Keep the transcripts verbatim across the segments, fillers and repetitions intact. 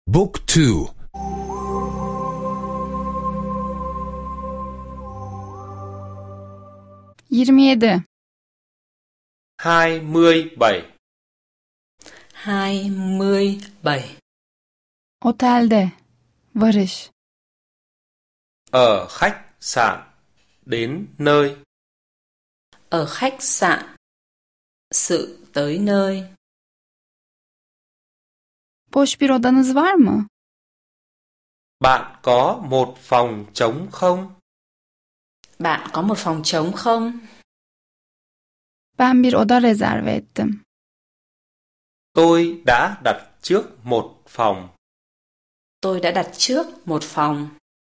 Book two. yirmi yedi. hai mươi bảy. hai mươi bảy. Otelde. Varış. Ở khách sạn. Đến nơi. Ở khách sạn. Sự tới nơi. Boş bir odanız var mı? Bạn có một phòng trống không? Bạn có một phòng trống không? Ben bir oda rezerve ettim. Tôi đã đặt trước một phòng. Tôi đã đặt trước một phòng.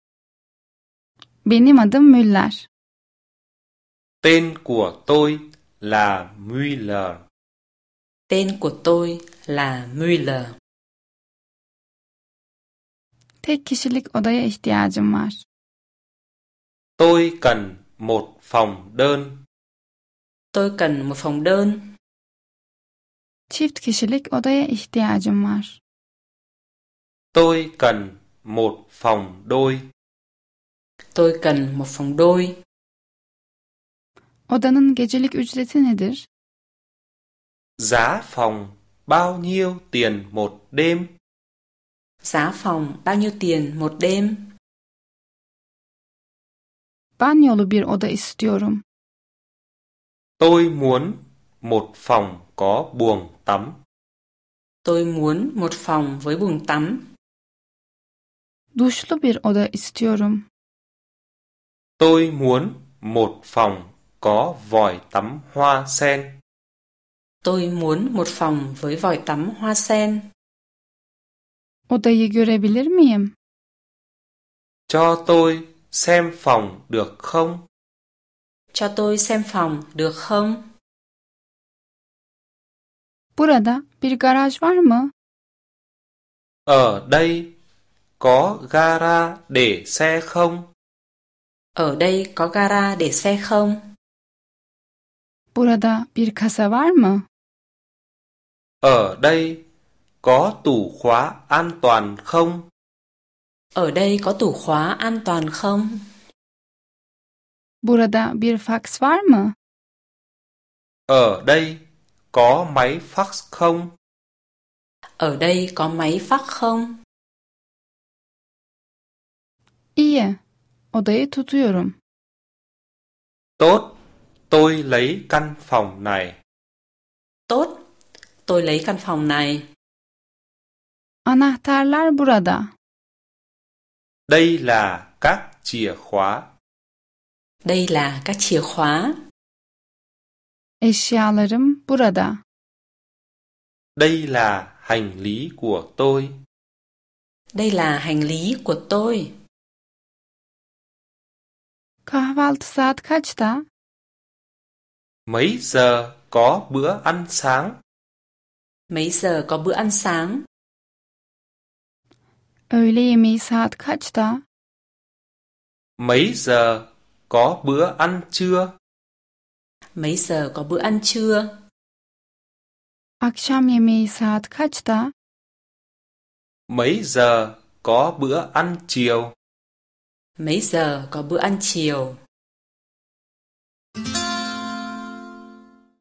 Benim adım Müller. Tên của tôi là Müller. Tên của tôi là Müller. Tek kişilik odaya ihtiyacım var. Tôi cần một phòng đơn. Tôi cần một phòng đơn. Çift kişilik odaya ihtiyacım var. Tôi cần một phòng đôi. Tôi cần một phòng đôi. Odanın gecelik ücreti nedir? Giá phòng bao nhiêu tiền một đêm? Giá phòng bao nhiêu tiền một đêm? Banyolu bir oda istiyorum. Tôi muốn một phòng có buồng tắm. Tôi muốn một phòng với buồng tắm. Duşlu bir oda istiyorum. Tôi muốn một phòng có vòi tắm hoa sen. Tôi muốn một phòng với vòi tắm hoa sen. Odayı görebilir miyim? Cho tôi xem phòng được không? Cho tôi xem phòng được không? Burada bir garaj var mı? Ở đây có gara để xe không? Ở đây có gara để xe không? Burada bir kasa var mı? Ở đây có tủ khóa an toàn không? Ở đây có tủ khóa an toàn không? Burada bir fax var mı? Ở đây có máy fax không? Ở đây có máy fax không? İyi. Odayı tutuyorum. Tốt, tôi lấy căn phòng này. Tốt, tôi lấy căn phòng này. Anahtarlar burada. Đây là các chìa khóa. Đây là các chìa khóa. Eşyalarım burada. Đây là hành lý của tôi. Đây là hành lý của tôi. Kahvaltı saat kaçta? Mấy giờ có bữa ăn sáng? Mấy giờ có bữa ăn sáng? Öğle yemeği saat kaçta? Mấy giờ có bữa ăn trưa? Mấy giờ có bữa ăn trưa? Akşam yemeği saat kaçta? Mấy giờ có bữa ăn chiều? Mấy giờ có bữa ăn chiều?